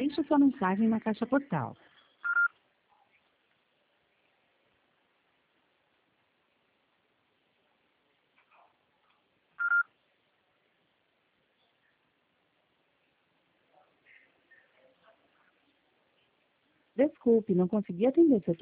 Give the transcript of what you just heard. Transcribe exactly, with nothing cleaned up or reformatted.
Deixe sua mensagem na caixa postal. Desculpe, não consegui atender seu